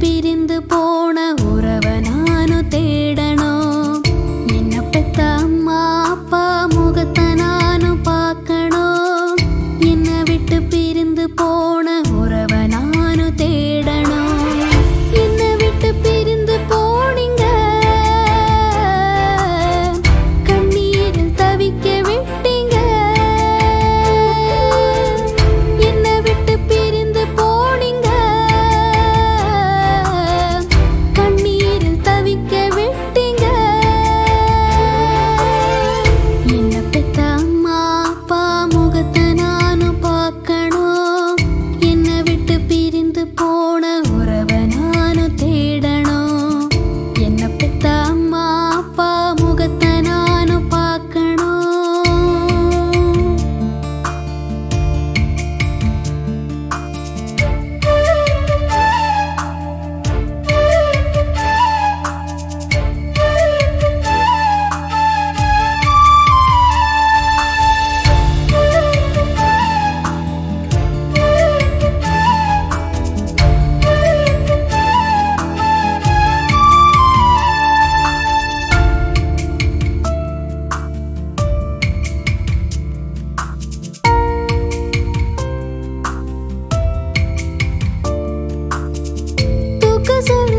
பிரிந்து போன உறவ நானும் தேடணும். என்ன பெத்த அம்மா அப்பா முகத்தை நானும் பார்க்கணும். என்னை விட்டு பிரிந்து போன உறவ நானும் தேடணும். என்னை விட்டு பிரிந்து போனீங்க, கண்ணீரில் தவிக்க விட்டீங்க. என்னை விட்டு பிரிந்து போனீங்க, கண்ணீரில் தவிக்க விட்டீங்க. என்ன பெத்த அம்மா அப்பா முகத்தை நானும் பார்க்கணும். என்னை விட்டு பிரிந்து போன உறவ நானும் தேடணும். என்ன பெத்த அம்மா அப்பா முகத்தை நானும் பார்க்கணும். தூக்க